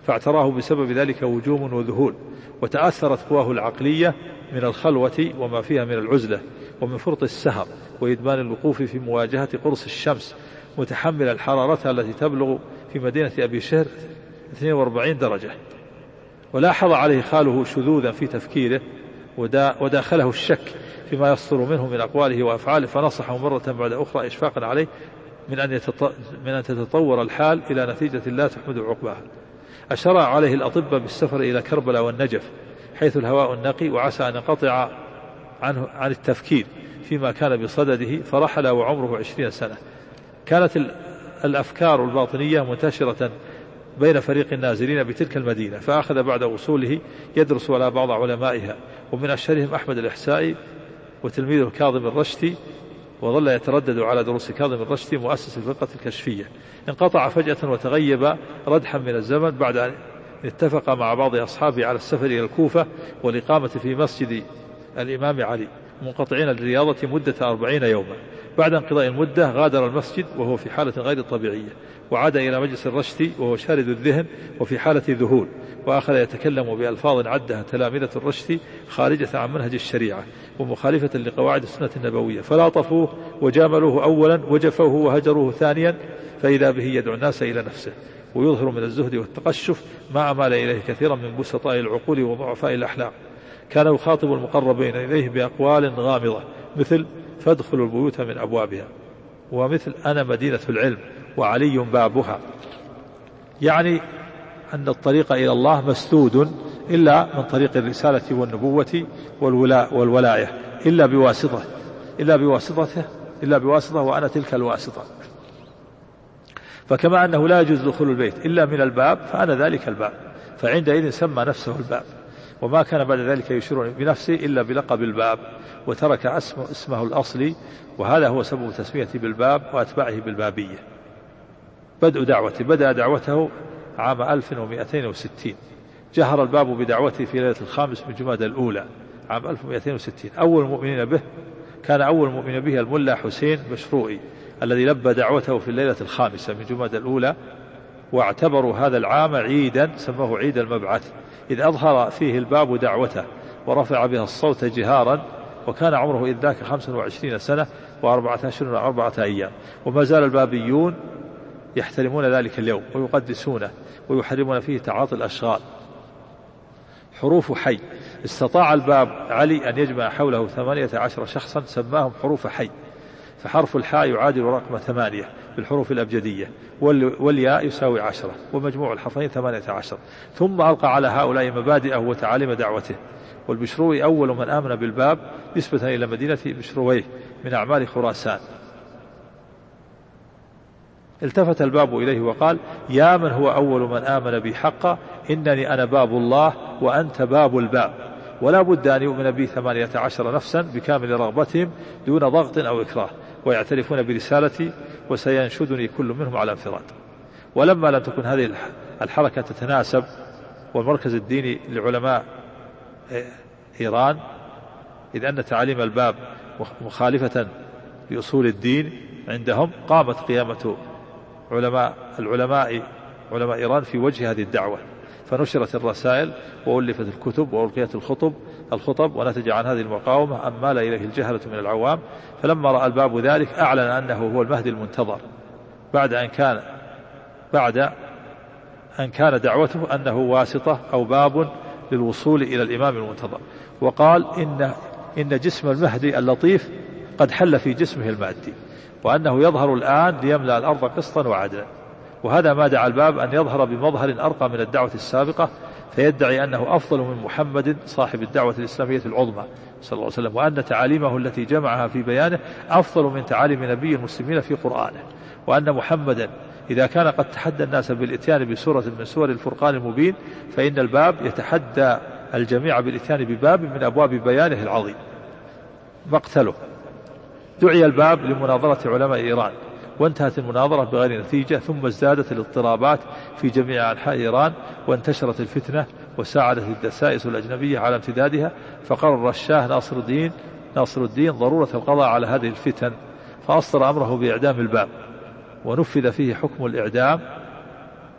فاعتراه بسبب ذلك وجوم وذهول، وتأثرت قواه العقلية من الخلوة وما فيها من العزلة ومن فرط السهر وإدمان الوقوف في مواجهة قرص الشمس، متحمل الحرارة التي تبلغ في مدينة أبي شهر اثنين وأربعين درجة. ولاحظ عليه خاله شذوذا في تفكيره وداخله الشك فيما يصدر منه من أقواله وأفعاله، فنصحه مرة بعد أخرى إشفاقا عليه من أن, يتط... من أن تتطور الحال إلى نتيجة لا تحمد عقباها. أشرع عليه الأطباء بالسفر إلى كربلاء والنجف حيث الهواء النقي، وعسى أن ينقطع عنه عن التفكير فيما كان بصدده، فرحل وعمره عشرين سنة. كانت الأفكار الباطنية منتشرة بين فريق النازلين بتلك المدينة، فأخذ بعد وصوله يدرس على بعض علمائها، ومن أشهرهم أحمد الإحسائي وتلميذه كاظم الرشتي، وظل يتردد على دروس كاظم الرشتي مؤسس الفرقة الكشفية. انقطع فجأة وتغيب ردحا من الزمن بعد أن اتفق مع بعض أصحابه على السفر إلى الكوفة والإقامة في مسجد الإمام علي، منقطعين للرياضة مدة أربعين يوما. بعد انقضاء المدة غادر المسجد وهو في حالة غير طبيعية، وعاد إلى مجلس الرشتي وهو شارد الذهن وفي حالة ذهول، وأخذ يتكلم بألفاظ عدها تلامذة الرشتي خارجة عن منهج الشريعة ومخالفة لقواعد السنة النبوية، فلاطفوه وجاملوه أولا وجفوه وهجروه ثانيا، فإذا به يدعو الناس إلى نفسه ويظهر من الزهد والتقشف ما أمال إليه كثيرا من بسطاء العقول وضعفاء الأحلام. كان يخاطب المقربين إليه بأقوال غامضة مثل فادخلوا البيوت من أبوابها، ومثل أنا مدينة العلم وعلي بابها، يعني أن الطريق إلى الله مسدود إلا من طريق الرسالة والنبوة والولاء والولاية إلا بواسطة إلا بواسطته إلا بواسطة وأنا تلك الواسطة. فكما أنه لا يجوز دخول البيت إلا من الباب فأنا ذلك الباب، فعندئذ سمى نفسه الباب، وما كان بعد ذلك يشير بنفسه إلا بلقب الباب، وترك اسمه, اسمه الأصلي، وهذا هو سبب تسميته بالباب وأتباعه بالبابية. بدء دعوته، بدأ دعوته عام ألف ومئتين وستين، جهر الباب بدعوته في ليلة الخامس من جمادى الأولى عام ألف ومئتين وستين. أول المؤمنين به كان أول مؤمن به الملا حسين مشروعي الذي لبى دعوته في الليلة الخامسة من جمادى الأولى، واعتبروا هذا العام عيدا سموه عيد المبعث، إذ أظهر فيه الباب دعوته ورفع بها الصوت جهارا، وكان عمره إذ ذاك خمسة وعشرين سنة وأربعة أشهر وأربعة أيام. وما زال البابيون يحترمون ذلك اليوم ويقدسونه ويحرمون فيه تعاطي الأشغال. حروف حي، استطاع الباب علي أن يجمع حوله ثمانية عشر شخصا سماهم حروف حي، فحرف الحاء يعادل رقم ثمانية بالحروف الأبجدية، والياء يساوي عشرة، ومجموع الحرفين ثمانية عشر. ثم ألقى على هؤلاء مبادئه وتعاليم دعوته. والبشروي أول من آمن بالباب نسبة إلى مدينة بشرويه من أعمال خراسان. التفت الباب إليه وقال: يا من هو أول من آمن بي حقا، إنني أنا باب الله وأنت باب الباب، ولا بد أن يؤمن بي ثمانية عشر نفسا بكامل رغبتهم دون ضغط أو إكراه، ويعترفون برسالتي، وسينشدني كل منهم على انفراد. ولما لم تكن هذه الحركة تتناسب والمركز الديني لعلماء إيران، إذ أن تعاليم الباب مخالفة لأصول الدين عندهم، قامت قيامة علماء العلماء علماء إيران في وجه هذه الدعوة، فنشرت الرسائل وألفت الكتب وألقيت الخطب الخطب ونتج عن هذه المقاومة أن مال إليه الجهلة من العوام. فلما رأى الباب ذلك أعلن أنه هو المهدي المنتظر، بعد أن كان بعد أن كان دعوته أنه واسطة أو باب للوصول إلى الإمام المنتظر، وقال إن إن جسم المهدي اللطيف قد حل في جسمه المادي، وأنه يظهر الآن ليملأ الأرض قسطا وعدلا. وهذا ما دعا الباب أن يظهر بمظهر أرقى من الدعوة السابقة، فيدعي أنه أفضل من محمد صاحب الدعوة الإسلامية العظمى صلى الله عليه وسلم، وأن تعاليمه التي جمعها في بيانه أفضل من تعاليم نبي المسلمين في قرآنه، وأن محمدا إذا كان قد تحدى الناس بالإتيان بسورة من سور الفرقان المبين، فإن الباب يتحدى الجميع بالإتيان بباب من أبواب بيانه العظيم. مقتله، دعي الباب لمناظرة علماء إيران، وانتهت المناظرة بغير نتيجة، ثم ازدادت الاضطرابات في جميع أنحاء إيران، وانتشرت الفتنة، وساعدت الدسائس الأجنبية على امتدادها، فقرر الشاه ناصر الدين ناصر الدين ضرورة القضاء على هذه الفتن، فأصدر أمره بإعدام الباب، ونفذ فيه حكم الإعدام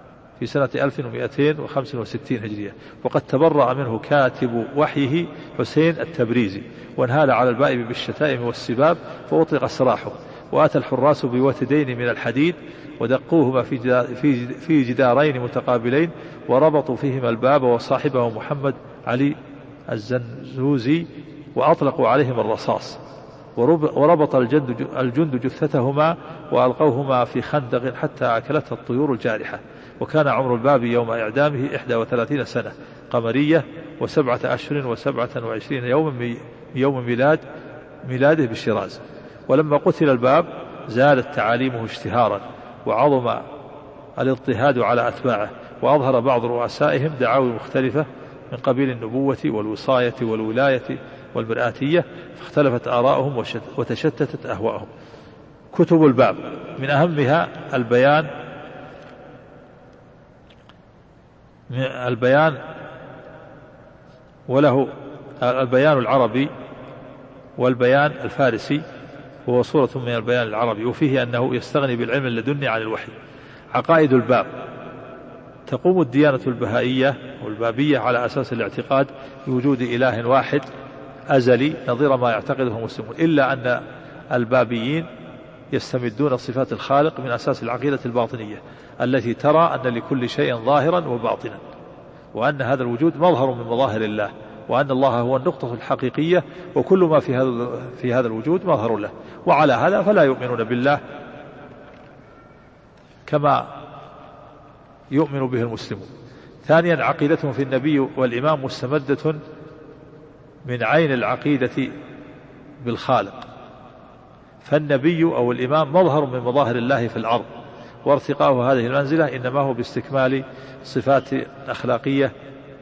في سنة ألف ومئتين وخمس وستين هجرية، وقد تبرأ منه كاتب وحيه حسين التبريزي، وانهال على البائب بالشتائم والسباب فأطلق سراحه، وأتى الحراس بوتدين من الحديد ودقوهما في جدارين متقابلين وربطوا فيهما الباب وصاحبه محمد علي الزنزوزي وأطلقوا عليهم الرصاص، وربط الجند, الجند جثتهما وألقوهما في خندق حتى أكلتها الطيور الجارحة. وكان عمر الباب يوم إعدامه إحدى وثلاثين سنة قمرية وسبعة أشهر وسبعة وعشرين يوما يوم ميلاد ميلاده بالشيراز. ولما قتل الباب زادت تعاليمه اشتهارا وعظم الاضطهاد على أتباعه، وأظهر بعض رؤسائهم دعاوي مختلفة من قبيل النبوة والوصاية والولاية والمرآتية، فاختلفت آراؤهم وتشتتت أهواءهم. كتب الباب من أهمها البيان البيان وله البيان العربي والبيان الفارسي، وهو صورة من البيان العربي، وفيه أنه يستغني بالعلم اللدني عن الوحي. عقائد الباب: تقوم الديانة البهائية والبابية على أساس الاعتقاد بوجود إله واحد أزلي نظير ما يعتقده المسلمون، إلا أن البابيين يستمدون صفات الخالق من أساس العقيدة الباطنية التي ترى أن لكل شيء ظاهرا وباطنا، وأن هذا الوجود مظهر من مظاهر الله، وأن الله هو النقطة الحقيقية، وكل ما في هذا في هذا الوجود مظهر له. وعلى هذا فلا يؤمنون بالله كما يؤمن به المسلمون. ثانيا عقيدتهم في النبي والإمام مستمدة من عين العقيدة بالخالق، فالنبي أو الإمام مظهر من مظاهر الله في الأرض، وارتقاءه هذه المنزلة إنما هو باستكمال صفات أخلاقية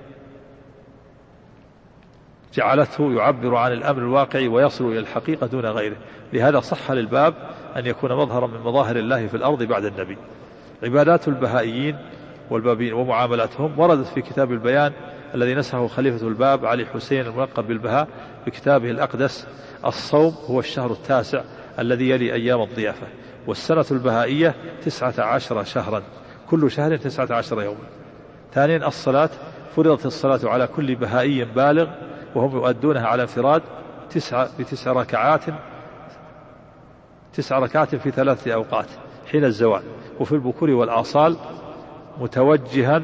جعلته يعبر عن الأمر الواقعي ويصل إلى الحقيقة دون غيره. لهذا صح للباب أن يكون مظهرا من مظاهر الله في الأرض بعد النبي. عبادات البهائيين والبابين ومعاملاتهم وردت في كتاب البيان الذي نسخه خليفة الباب علي حسين الملقب بالبهاء بكتابه الأقدس. الصوم هو الشهر التاسع الذي يلي أيام الضيافة، والسنة البهائية تسعة عشر شهرا، كل شهر تسعة عشر يوما. ثانيا الصلاة، فرضت الصلاة على كل بهائي بالغ، وهم يؤدونها على انفراد تسع بتسع ركعات تسع ركعات في ثلاثة أوقات حين الزوال، وفي البكور والآصال، متوجها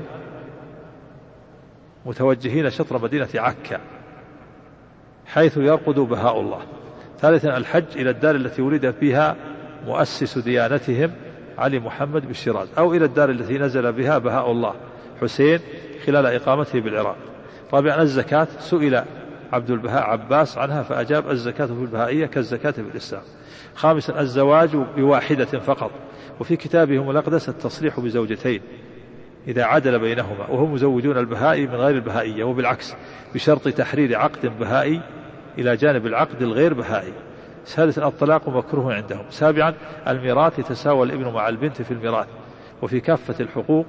متوجهين شطر مدينة عكا حيث يرقد بهاء الله. ثالثا الحج إلى الدار التي ولد فيها مؤسس ديانتهم علي محمد بالشيراز، أو إلى الدار التي نزل بها بهاء الله حسين خلال إقامته بالعراق. رابعا الزكاة، سئل عبد البهاء عباس عنها فأجاب: الزكاة في البهائية كالزكاة في الإسلام. خامسا الزواج بواحدة فقط، وفي كتابهم الأقدس التصريح بزوجتين إذا عدل بينهما، وهم مزوجون البهائي من غير البهائية، وبالعكس بشرط تحرير عقد بهائي إلى جانب العقد الغير بهائي. سادسا الطلاق مكروه عندهم. سابعا الميراث، يتساوى الابن مع البنت في الميراث وفي كافة الحقوق،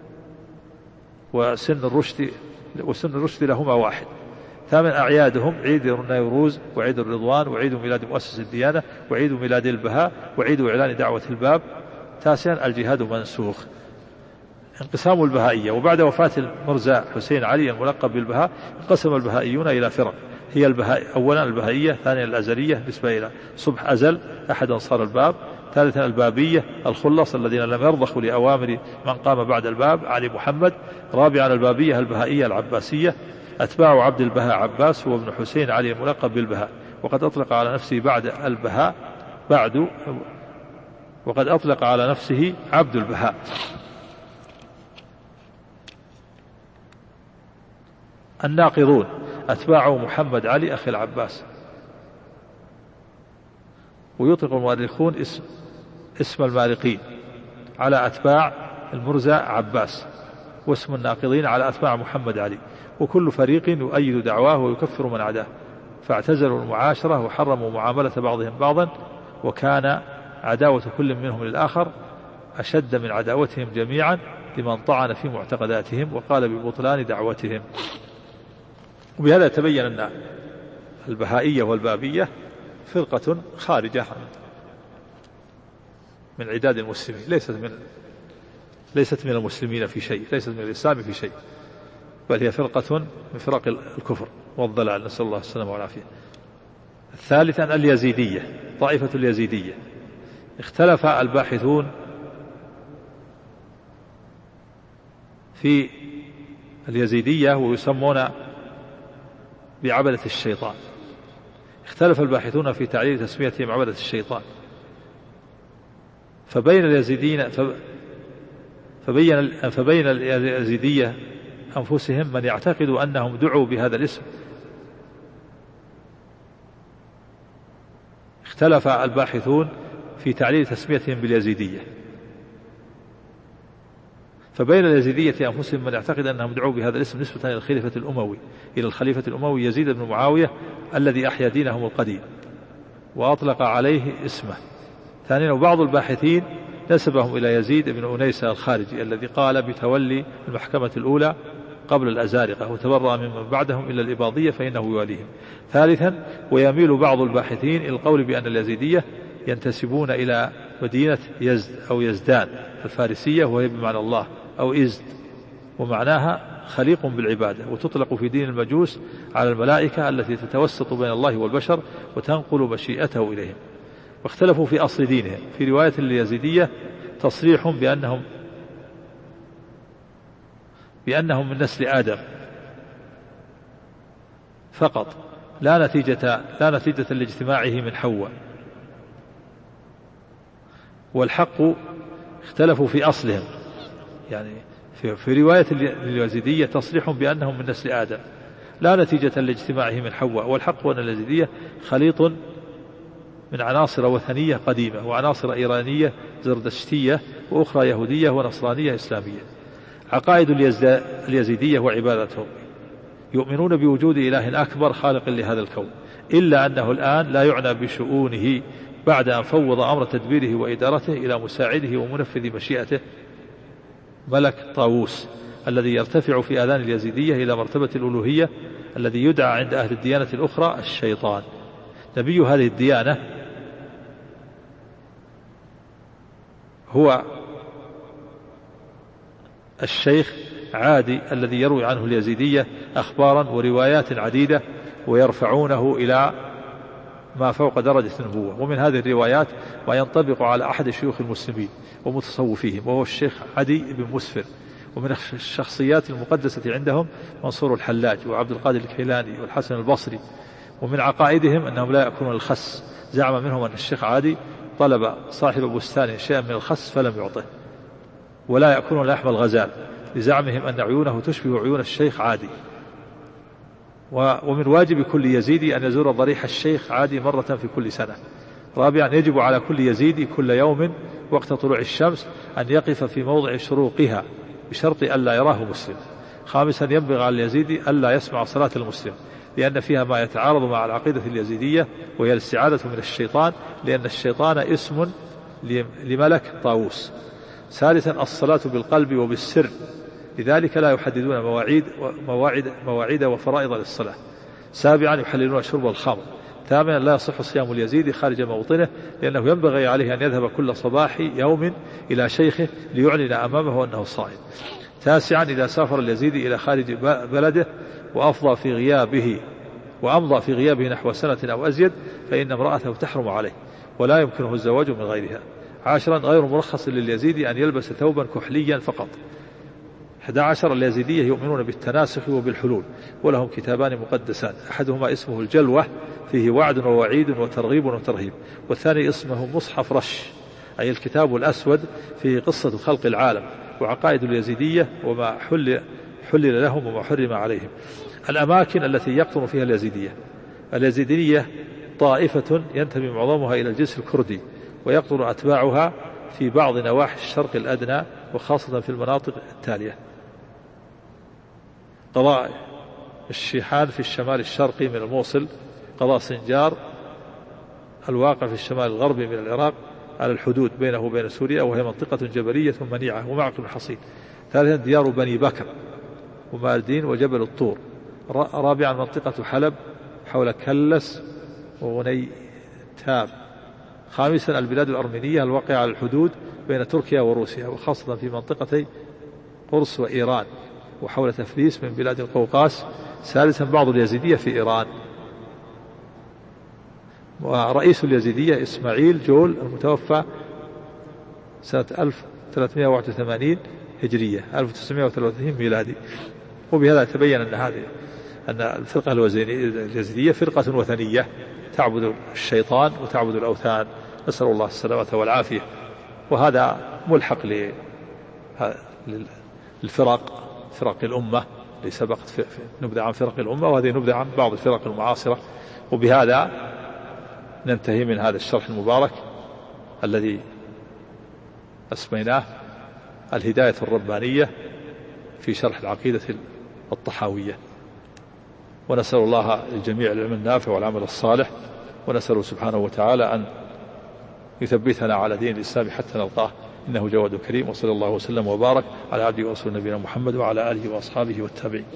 وسن الرشد وسن الرشد لهما واحد. ثامن أعيادهم: عيد النيروز وعيد الرضوان وعيد ميلاد مؤسس الديانة وعيد ميلاد البهاء وعيد إعلان دعوة الباب. تاسعا الجهاد منسوخ. انقسام البهائية: وبعد وفاة المرزا حسين علي الملقب بالبهاء انقسم البهائيون إلى فرق، هي البهاء أولا البهائية، ثانيا الأزلية نسبة إلى صبح أزل أحد أنصار الباب، ثالثا البابية الخلص الذين لم يرضخوا لأوامر من قام بعد الباب علي محمد، رابعا البابية البهائية العباسية أتباع عبد البهاء عباس هو ابن حسين علي الملقب بالبهاء، وقد أطلق على نفسه بعد البهاء بعد وقد أطلق على نفسه عبد البهاء. الناقضون أتباع محمد علي أخي العباس، ويطلق المؤرخون اسم, اسم المارقين على أتباع المرزا عباس، واسم الناقضين على أتباع محمد علي، وكل فريق يؤيد دعواه ويكفر من عداه، فاعتزلوا المعاشرة وحرموا معاملة بعضهم بعضا، وكان عداوة كل منهم للآخر أشد من عداوتهم جميعا لمن طعن في معتقداتهم وقال ببطلان دعوتهم. وبهذا تبين أن البهائية والبابية فرقة خارجة من عداد المسلمين، ليست من ليست من المسلمين في شيء، ليست من الإسلام في شيء، بل هي فرقة من فرق الكفر والضلال، نسأل الله السلامة والعافية. ثالثا اليزيدية، طائفة اليزيدية. اختلف الباحثون في اليزيدية ويسمون بعبدة الشيطان. اختلف الباحثون في تعليل تسميتهم عبدة الشيطان، فبين اليزيدين فبين فبين اليزيدية أنفسهم من يعتقد أنهم دعوا بهذا الاسم. اختلف الباحثون في تعليل تسميتهم باليزيدية، فبين اليزيدية أنفسهم من يعتقد أنهم دعوا بهذا الاسم نسبة إلى الخليفة الأموي إلى الخليفة الأموي يزيد بن معاوية الذي أحيا دينهم القديم وأطلق عليه اسمه. ثانيا وبعض الباحثين نسبهم إلى يزيد بن أنيسة الخارجي الذي قال بتولي المحكمة الأولى قبل الأزارقة وتبرأ ممن بعدهم إلا الإباضية فإنه يواليهم. ثالثا ويميل بعض الباحثين إلى القول بأن اليزيدية ينتسبون إلى مدينة يزد أو يزدان الفارسية وهي بمعنى الله، أو إزد ومعناها خليق بالعبادة، وتطلق في دين المجوس على الملائكة التي تتوسط بين الله والبشر وتنقل مشيئته إليهم. واختلفوا في أصل دينهم. في رواية اليزيدية تصريح بأنهم بأنهم من نسل آدم فقط، لا نتيجة لا نتيجة لاجتماعه من حواء. والحق اختلفوا في أصلهم، يعني في, في رواية اليزيدية تصريح بأنهم من نسل آدم لا نتيجة لاجتماعه من حواء. والحق أن اليزيدية خليط من عناصر وثنية قديمة وعناصر إيرانية زردشتية وأخرى يهودية ونصرانية إسلامية. عقائد اليزيدية وعبادتهم يؤمنون بوجود إله أكبر خالق لهذا الكون، إلا أنه الآن لا يعنى بشؤونه بعد أن فوض أمر تدبيره وإدارته إلى مساعده ومنفذ مشيئته ملك طاووس الذي يرتفع في آذان اليزيدية إلى مرتبة الألوهية الذي يدعى عند أهل الديانة الأخرى الشيطان. نبي هذه الديانة هو الشيخ عادي الذي يروي عنه اليزيدية أخبارا وروايات عديدة ويرفعونه إلى ما فوق درجة النبوة. ومن هذه الروايات ما ينطبق على أحد شيوخ المسلمين ومتصوفيهم وهو الشيخ عدي بن مسفر. ومن الشخصيات المقدسة عندهم منصور الحلاج وعبد القادر الكيلاني والحسن البصري. ومن عقائدهم أنهم لا يأكلون الخس، زعم منهم أن الشيخ عادي طلب صاحب بستان شيئا من الخس فلم يعطه. ولا يأكلون لحم الغزال لزعمهم أن عيونه تشبه عيون الشيخ عادي. ومن واجب كل يزيدي أن يزور ضريح الشيخ عادي مرة في كل سنة. رابعا يجب على كل يزيدي كل يوم وقت طلوع الشمس أن يقف في موضع شروقها بشرط ألا يراه مسلم. خامسا ينبغي على اليزيدي ألا يسمع صلاة المسلم لأن فيها ما يتعارض مع العقيدة اليزيدية وهي الاستعاذة من الشيطان، لأن الشيطان اسم لملك طاووس. ثالثا الصلاة بالقلب وبالسر، لذلك لا يحددون مواعيد مواعيد مواعيد وفرائض للصلاة. سابعا يحللون شرب الخمر. ثامنا لا يصح صيام اليزيدي خارج موطنه، لأنه ينبغي عليه أن يذهب كل صباح يوم إلى شيخه ليعلن أمامه أنه صائم. تاسعا إذا سافر اليزيدي إلى خارج بلده وأفضى في غيابه وأمضى في غيابه نحو سنة أو أزيد فإن امرأته تحرم عليه ولا يمكنه الزواج من غيرها. عاشرا غير مرخص لليزيدي أن يلبس ثوبا كحليا فقط. أحد عشر اليزيدية يؤمنون بالتناسخ وبالحلول ولهم كتابان مقدسان، أحدهما اسمه الجلوة فيه وعد ووعيد وترغيب وترهيب، والثاني اسمه مصحف رش أي الكتاب الأسود فيه قصة خلق العالم وعقائد اليزيدية وما حل, حلل لهم وما حرم عليهم. الأماكن التي يقطن فيها اليزيدية. اليزيدية طائفة ينتمي معظمها إلى الجنس الكردي، ويقطن أتباعها في بعض نواحي الشرق الأدنى وخاصة في المناطق التالية: قضاء الشيحان في الشمال الشرقي من الموصل، قضاء سنجار الواقع في الشمال الغربي من العراق على الحدود بينه وبين سوريا وهي منطقة جبلية منيعة ومعقل حصين. ثالثا ديار بني بكر وماردين وجبل الطور. رابعا منطقة حلب حول كلس وغنيتاب. خامسا البلاد الأرمينية الواقعة على الحدود بين تركيا وروسيا، وخاصة في منطقتي قرص وإيران وحول تفليس من بلاد القوقاس. ثالثا بعض اليزيدية في إيران. ورئيس اليزيدية إسماعيل جول المتوفى سنة ألف وثلاثمائة وواحد وثمانين هجرية ألف وتسعمائة وثلاثة وثلاثين ميلادي. وبهذا تبين أن هذه أن الفرقة اليزيدية فرقة وثنية تعبد الشيطان وتعبد الأوثان، نسأل الله السلامة والعافية. وهذا ملحق للفرق فرق الأمة اللي سبقت نبذة عن فرق الأمة، وهذه نبذة عن بعض الفرق المعاصرة. وبهذا ننتهي من هذا الشرح المبارك الذي أسميناه الهداية الربانية في شرح العقيدة الطحاوية. ونسأل الله للجميع العلم النافع والعمل الصالح، ونسأله سبحانه وتعالى أن يثبتنا على دين الإسلام حتى نلقاه، إنه جواد كريم. وصلى الله وسلم وبارك على عبده ورسول نبينا محمد وعلى آله وأصحابه والتابعين.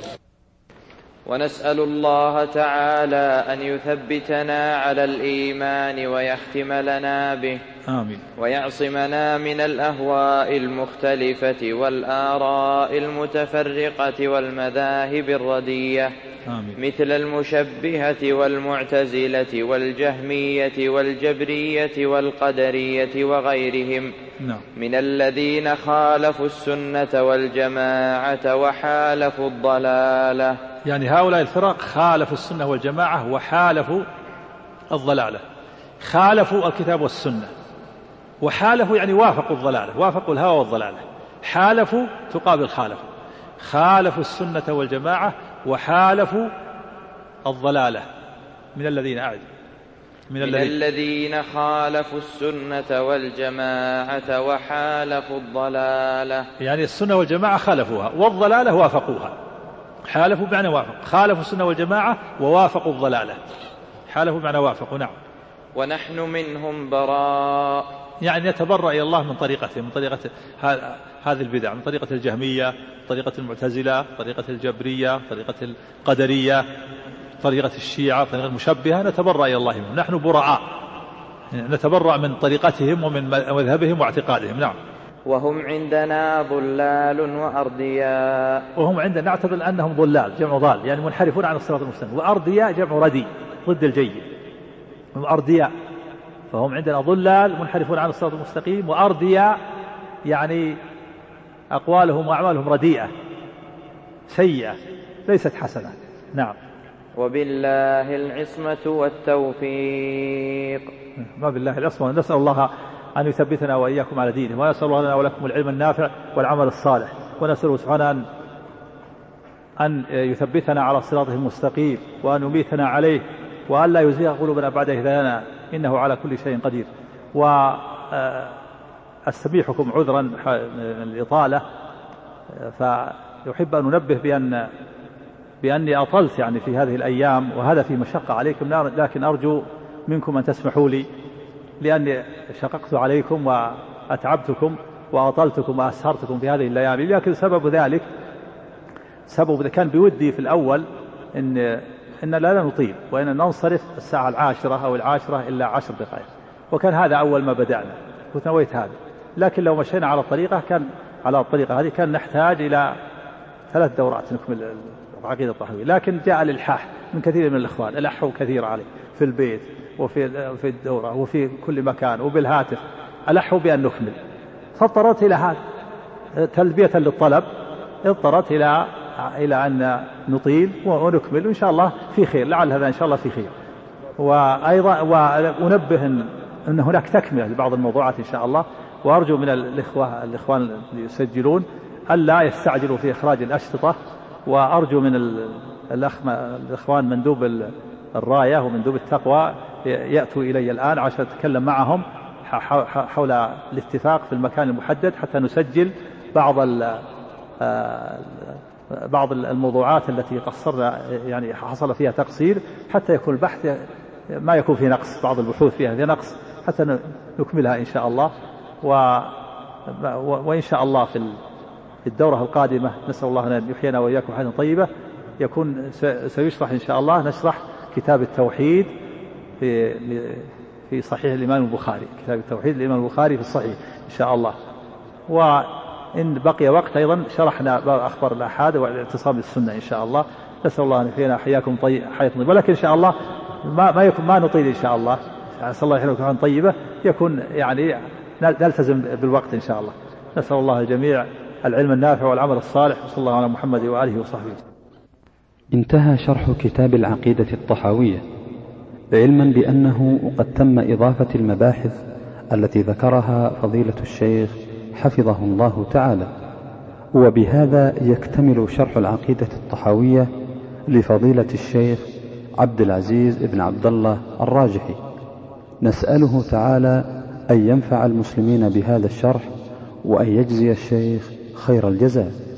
ونسأل الله تعالى أن يثبتنا على الإيمان ويختم لنا به، آمين. ويعصمنا من الأهواء المختلفة والآراء المتفرقة والمذاهب الردية، آمين. مثل المشبهة والمعتزلة والجهمية والجبرية والقدرية وغيرهم نعم. من الذين خالفوا السنة والجماعة وحالفوا الضلالة. يعني هؤلاء الفرق خالفوا السنة والجماعة وحالفوا الضلالة. خالفوا الكتاب والسنة، وحالفوا يعني وافقوا الضلالة، وافقوا الهوى والضلالة. حالفوا تقابل خالفوا. خالفوا السنة والجماعة وحالفوا الضلالة. من الذين أعد من, من الذين خالفوا السنة والجماعة وحالفوا الضلالة. يعني السنة والجماعة خالفوها، والضلالة وافقوها. حالفوا بمعنى وافق. خالفوا السنة والجماعة ووافقوا الضلالة. حالفوا بمعنى وافقوا. نعم. ونحن منهم براء، يعني نتبرأ إلى الله من طريقته، من طريقة هذه البدع، من طريقة الجهمية، طريقة المعتزلة، طريقة الجبرية، طريقة القدرية، طريقة الشيعة، طريقة المشبهة. نتبرأ إلى الله منهم، نحن براء، نتبرأ من طريقتهم ومن مذهبهم واعتقادهم. نعم. وهم عندنا ضلال وأرضياء. وهم عندنا نعتبر أنهم ضلال، جمع ضال، يعني منحرفون عن الصراط المستقيم. وأرضياء جمع ردي، ضد الجيد. هم أرضياء، فهم عندنا ضلال منحرفون عن الصراط المستقيم، وأرضياء يعني أقوالهم وأعمالهم رديئة سيئة ليست حسنة. نعم. وبالله العصمة والتوفيق. ما بالله العصمة. نسأل الله أن يثبتنا وإياكم على دينه، ونسأل الله لنا ولكم العلم النافع والعمل الصالح، ونسأله سبحانه أن يثبتنا على صراطه المستقيم، وأن يميتنا عليه، وأن لا يزيغ قلوبنا بعد إذ هدانا، إنه على كل شيء قدير. وأستبيحكم عذرا من الإطالة، فيحب أن ننبه بأن بأني أطلت يعني في هذه الأيام، وهذا في مشقة عليكم، لكن أرجو منكم أن تسمحوا لي، لأني شققت عليكم وأتعبتكم وأطلتكم وأسهرتكم في هذه الليالي. لكن سبب ذلك سبب كان بودي في الأول إن إن لا نطيل، وإن ننصرف الساعة العاشرة أو العاشرة إلا عشر دقائق، وكان هذا أول ما بدأنا، كنت نويت هذا. لكن لو مشينا على الطريقة كان على الطريقة هذه كان نحتاج إلى ثلاث دورات نكمل العقيدة الطحاوية. لكن جاء الإلحاح من كثير من الإخوان، ألحوا كثير عليه في البيت وفي في الدورة وفي كل مكان وبالهاتف، ألحوا بأن نكمل، فاضطررت إلى هذا تلبية للطلب، اضطرت إلى إلى أن نطيل ونكمل، وإن شاء الله في خير، لعل هذا إن شاء الله في خير. وأيضا وأنبه أن هناك تكملة لبعض الموضوعات إن شاء الله، وأرجو من الإخوة الإخوان اللي يسجلون ألا يستعجلوا في إخراج الأشرطة، وأرجو من الإخوان مندوب الراية ومندوب التقوى يأتوا إلي الآن عشان أتكلم معهم حول الاتفاق في المكان المحدد، حتى نسجل بعض بعض الموضوعات التي قصرنا يعني حصل فيها تقصير، حتى يكون البحث ما يكون فيه نقص، بعض البحوث فيها فيه نقص، حتى نكملها إن شاء الله. و وإن شاء الله في الدورة القادمة نسأل الله أن يحيينا وإياكم حياة طيبة، يكون سيشرح إن شاء الله، نشرح كتاب التوحيد في في صحيح الإمام البخاري، كتاب التوحيد الإمام البخاري في الصحيح، إن شاء الله. وإن بقي وقت أيضا شرحنا أخبار الآحاد والاعتصام بالسنة إن شاء الله. نسأل الله أن يحيينا حياكم طيب حياة طيبة، ولكن إن شاء الله ما ما يكون ما نطيل إن شاء الله. نسأل الله يحييكم طيبة يكون يعني نلتزم بالوقت إن شاء الله. نسأل الله الجميع العلم النافع والعمل الصالح، وصلى الله على محمد وآله وصحبه. انتهى شرح كتاب العقيدة الطحاوية، علما بأنه قد تم إضافة المباحث التي ذكرها فضيلة الشيخ حفظه الله تعالى، وبهذا يكتمل شرح العقيدة الطحاوية لفضيلة الشيخ عبد العزيز بن عبد الله الراجحي. نسأله تعالى أن ينفع المسلمين بهذا الشرح، وأن يجزي الشيخ خير الجزاء.